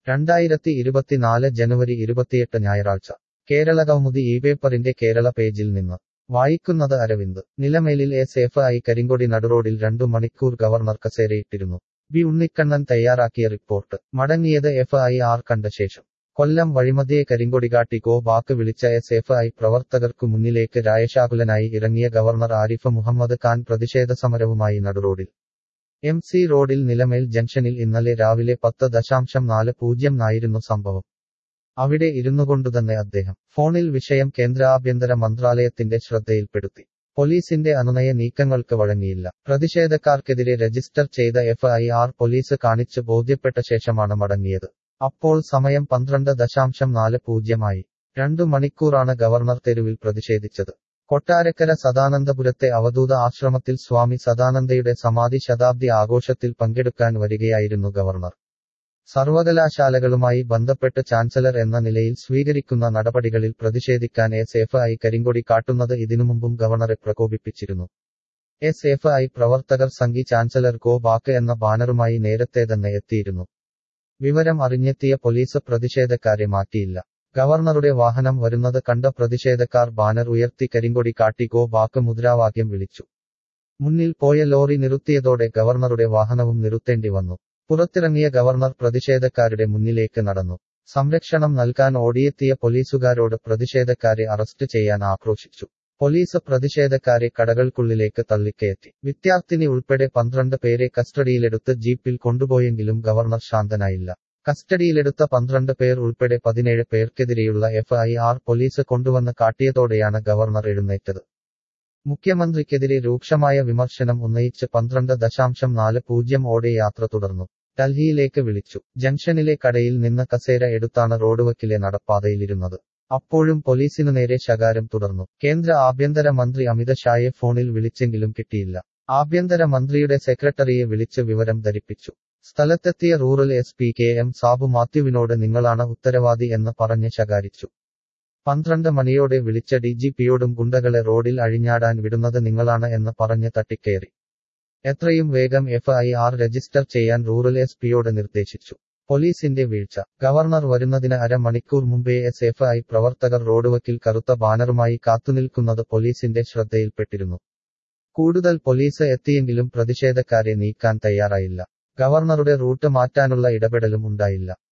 2024 ജനുവരി 28 ഞായറാഴ്ച കേരള കൗമുദി ഇപേപ്പറിന്റെ കേരള പേജിൽ നിന്ന് വായിക്കുന്നത് അരവിന്ദ്. നിലമേലിൽ SFI കരിങ്കൊടി നടുറോഡിൽ 2 മണിക്കൂർ ഗവർണർ കസേരയിട്ടിരുന്നു. ബി ഉണ്ണിക്കണ്ണൻ തയ്യാറാക്കിയ റിപ്പോർട്ട്. മടങ്ങിയത് FIR കണ്ട ശേഷം. കൊല്ലം വഴിമധ്യേ കരിങ്കൊടി കാട്ടി ഗോ ബാക്ക് വിളിച്ച SFI പ്രവർത്തകർക്കു മുന്നിലേക്ക് രായശാകുലനായി ഇറങ്ങിയ ഗവർണർ ആരിഫ് മുഹമ്മദ് ഖാൻ പ്രതിഷേധ സമരവുമായി നടുറോഡിൽ. MC റോഡിൽ നിലമേൽ ജംഗ്ഷനിൽ ഇന്നലെ രാവിലെ 10:40 സംഭവം. അവിടെ ഇരുന്നുകൊണ്ടുതന്നെ അദ്ദേഹം ഫോണിൽ വിഷയം കേന്ദ്ര ആഭ്യന്തര മന്ത്രാലയത്തിന്റെ ശ്രദ്ധയിൽപ്പെടുത്തി. പോലീസിന്റെ അനുനയ നീക്കങ്ങൾക്ക് വഴങ്ങിയില്ല. പ്രതിഷേധക്കാർക്കെതിരെ രജിസ്റ്റർ ചെയ്ത FIR പോലീസ് കാണിച്ച് ബോധ്യപ്പെട്ട ശേഷമാണ് മടങ്ങിയത്. അപ്പോൾ സമയം 12:40 ആയി. 2 മണിക്കൂറാണ് ഗവർണർ തെരുവിൽ പ്രതിഷേധിച്ചത്. കൊട്ടാരക്കര സദാനന്ദപുരത്തെ അവധൂത ആശ്രമത്തിൽ സ്വാമി സദാനന്ദയുടെ സമാധി ശതാബ്ദി ആഘോഷത്തിൽ പങ്കെടുക്കാൻ വരികയായിരുന്നു ഗവർണർ. സർവകലാശാലകളുമായി ബന്ധപ്പെട്ട് ചാൻസലർ എന്ന നിലയിൽ സ്വീകരിക്കുന്ന നടപടികളിൽ പ്രതിഷേധിക്കാൻ SFI കരിങ്കൊടി കാട്ടുന്നത് ഇതിനുമുമ്പും ഗവർണറെ പ്രകോപിപ്പിച്ചിരുന്നു. SFI പ്രവർത്തകർ സംഘി ചാൻസലർ ഗോ ബാക്ക് എന്ന ബാനറുമായി നേരത്തെ തന്നെ എത്തിയിരുന്നു. വിവരം അറിഞ്ഞെത്തിയ പോലീസ് പ്രതിഷേധക്കാരെ മാറ്റിയില്ല. ഗവർണറുടെ വാഹനം വരുന്നത് കണ്ട പ്രതിഷേധക്കാർ ബാനർ ഉയർത്തി കരിങ്കൊടി കാട്ടി ഗോ ബാക്ക് മുദ്രാവാക്യം വിളിച്ചു. മുന്നിൽ പോയ ലോറി നിർത്തിയതോടെ ഗവർണറുടെ വാഹനവും നിർത്തേണ്ടി വന്നു. പുറത്തിറങ്ങിയ ഗവർണർ പ്രതിഷേധക്കാരുടെ മുന്നിലേക്ക് നടന്നു. സംരക്ഷണം നൽകാൻ ഓടിയെത്തിയ പോലീസുകാരോട് പ്രതിഷേധക്കാരെ അറസ്റ്റ് ചെയ്യാൻ ആക്രോശിച്ചു. പോലീസ് പ്രതിഷേധക്കാരെ കടകൾക്കുള്ളിലേക്ക് തള്ളിക്കയറ്റി. വിദ്യാർത്ഥിനി ഉൾപ്പെടെ 12 പേരെ കസ്റ്റഡിയിലെടുത്ത് ജീപ്പിൽ കൊണ്ടുപോയെങ്കിലും ഗവർണർ ശാന്തനായില്ല. കസ്റ്റഡിയിലെടുത്ത 12 പേർ ഉൾപ്പെടെ 17 പേർക്കെതിരെയുള്ള FIR പോലീസ് കൊണ്ടുവന്ന് കാട്ടിയതോടെയാണ് ഗവർണർ എഴുന്നേറ്റത്. മുഖ്യമന്ത്രിക്കെതിരെ രൂക്ഷമായ വിമർശനം ഉന്നയിച്ച് 12:40 യാത്ര തുടർന്നു. ഡൽഹിയിലേക്ക് വിളിച്ചു. ജംഗ്ഷനിലെ കടയിൽ നിന്ന് കസേര എടുത്താണ് റോഡുവക്കിലെ നടപ്പാതയിലിരുന്നത്. അപ്പോഴും പോലീസിനു നേരെ ശകാരം തുടർന്നു. കേന്ദ്ര ആഭ്യന്തര മന്ത്രി അമിത് ഷായെ ഫോണിൽ വിളിച്ചെങ്കിലും കിട്ടിയില്ല. ആഭ്യന്തര മന്ത്രിയുടെ സെക്രട്ടറിയെ വിളിച്ച് വിവരം ധരിപ്പിച്ചു. സ്ഥലത്തെത്തിയ റൂറൽ SP KM സാബു മാത്യുവിനോട് നിങ്ങളാണ് ഉത്തരവാദി എന്ന് പറഞ്ഞ് ശകാരിച്ചു. 12 മണിയോടെ വിളിച്ച DGPയോടും ഗുണ്ടകളെ റോഡിൽ അഴിഞ്ഞാടാൻ വിടുന്നത് നിങ്ങളാണ് എന്ന് പറഞ്ഞ് തട്ടിക്കയറി. എത്രയും വേഗം FIR രജിസ്റ്റർ ചെയ്യാൻ റൂറൽ SPയോട് നിർദ്ദേശിച്ചു. പോലീസിന്റെ വീഴ്ച. ഗവർണർ വരുന്നതിന് അരമണിക്കൂർ മുമ്പേ SFI പ്രവർത്തകർ റോഡുവക്കിൽ കറുത്ത ബാനറുമായി കാത്തുനിൽക്കുന്നത് പോലീസിന്റെ ശ്രദ്ധയിൽപ്പെട്ടിരുന്നു. കൂടുതൽ പോലീസ് എത്തിയെങ്കിലും പ്രതിഷേധക്കാരെ നീക്കാൻ തയ്യാറായില്ല. ഗവർണറുടെ റൂട്ട് മാറ്റാനുള്ള ഇടപെടലും ഉണ്ടായില്ല.